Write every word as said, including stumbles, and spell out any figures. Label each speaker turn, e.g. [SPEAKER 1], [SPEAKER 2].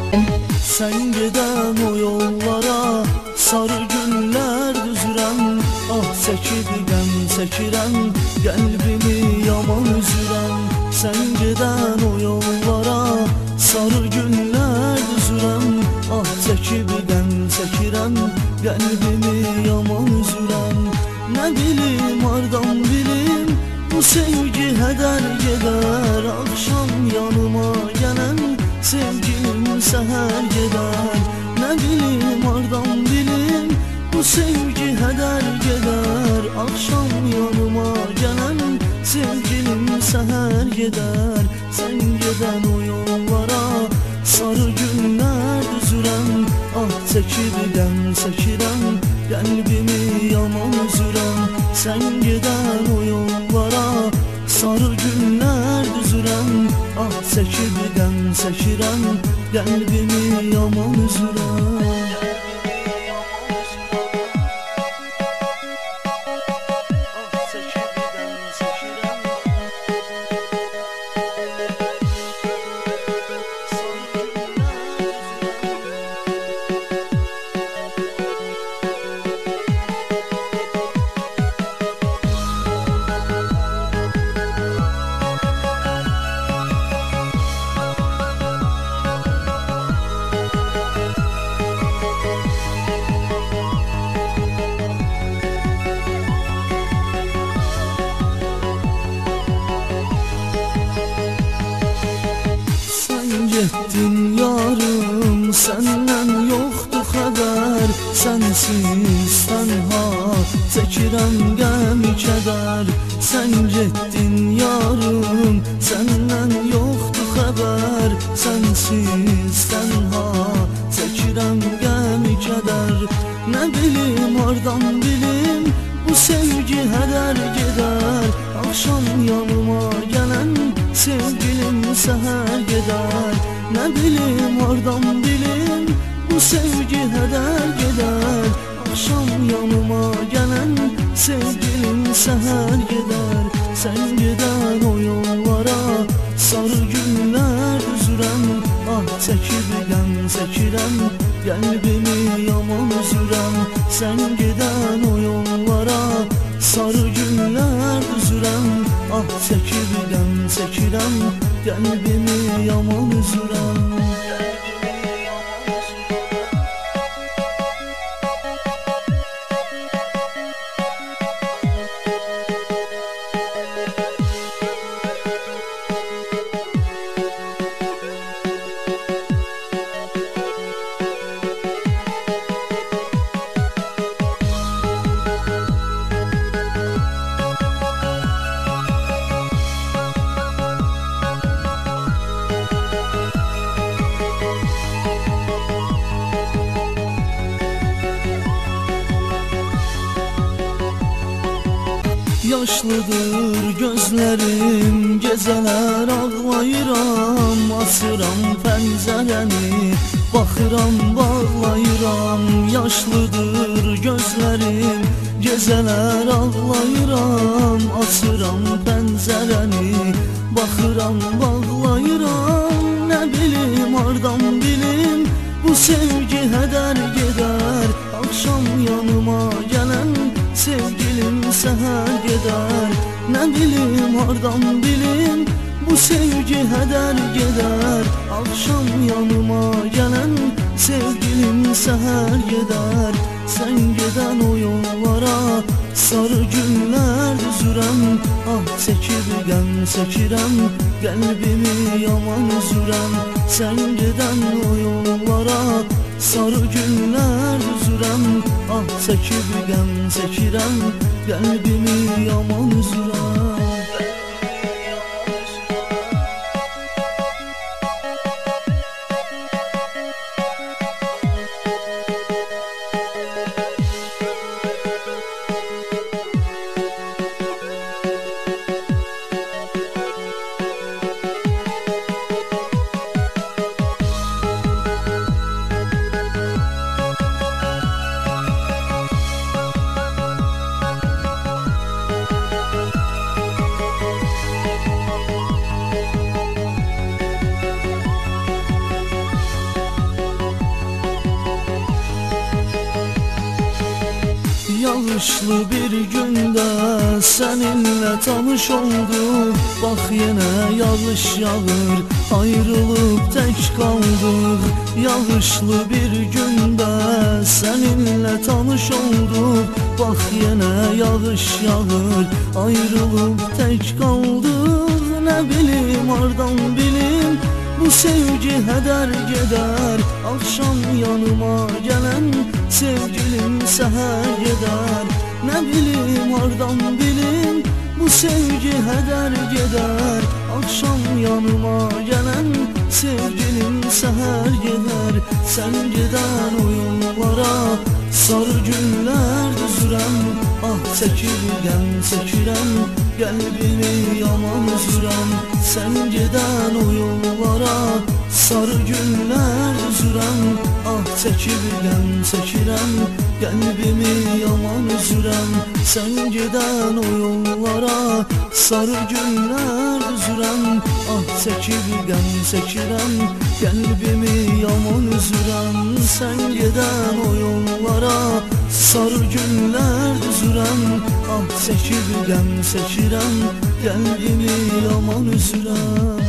[SPEAKER 1] Sen giden o yollara sarı günler düzürəm. Ah çəkib qəm çəkirəm, qəlbimi yaman üzürəm. Sen giden o yollara sarı günler düzürəm. Ah çəkib qəm çəkirəm, qəlbimi yaman üzürəm. Ne bilim hardan bilim, bu sevgi heder gedər. Akşam yanıma gelen sevgilim seher gider. Ne bilim hardan bilim, bu sevgi heder gider. Akşam yanıma gelen sevgilim seher gider. Sen giden o yollara sarı günler düzürəm. Ah çəkib qəm çəkirəm, qəlbimi yaman üzürəm. Sen giden o yollara sarı günler düzürəm. Ah çəkib qəm çəkirəm, qəlbimi yaman üzürəm. Gettin yarım, senden yoktu haber. Sensiz tenha çekirəm qəmi kədər. Sen gettin yarım, senden yoktu haber. Sensiz tenha çekirəm qəmi kədər. Ne bilim hardan bilim, bu sevgi heder gider. Akşam yanıma gelen sevgilim seher gider. Ne bilim hardan bilim, bu sevgi heder gider. Akşam yanıma gelen sevgilim seher gider. Sen giden o yollara sarı günler düzürəm. Ah çəkib qəm çəkirəm, qəlbimi yaman üzürəm. Sen giden o yollara sarı günler düzürəm. Ah çəkib qəm çəkirəm, qəlbimi yaman üzürəm. Yaşlıdır gözlerim, geceler ağlayıram. Asıram pəncərəni, baxıram bağlayıram. Yaşlıdır gözlerim, geceler ağlayıram. Asıram pəncərəni, baxıram bağlayıram. Ne bilim hardan bilim, bu sevgi heder gider. Akşam yanıma gelen sevgilim seher gider. Ne bilim hardan bilim, bu sevgi heder gider. Akşam yanıma gelen sevgilim seher gider. Sen giden o yollara sarı günler düzürəm. Ah çəkib qəm çəkirəm, qəlbimi yaman üzürəm. Sen giden o yollara sarı günler düzürəm. Ah çəkib qəm çəkirəm, qəlbimi yaman üzürəm. Yağışlı bir günde seninle tanış olduk. Bak yine yağış yağır, ayrılıp tek kaldık. Yağışlı bir günde seninle tanış olduk. Bak yine yağış yağır, ayrılıp tek kaldık. Ne bileyim hardan bilim, bu sevgi heder gider. Akşam yanıma gelen sevgilim seher gider. Ne bileyim hardan bilim, bu sevgi heder gider. Akşam yanıma gelen sevgilim seher gider. Sen giden o yollara sarı günler düzürəm. Ah çəkirəm, çəkirəm, qəlbimi yaman üzürəm. Sen giden o yollara sarı günler düzürəm. Ah çəkirəm, çəkirəm, qəlbimi yaman üzürəm. Sen giden o yollara sarı günler düzürəm. Ah çəkirəm, çəkirəm, qəlbimi yaman üzürəm. Sen giden o yollara sarı günler düzürəm. Ah çəkirəm, çəkirəm, qəlbimi yaman üzürəm.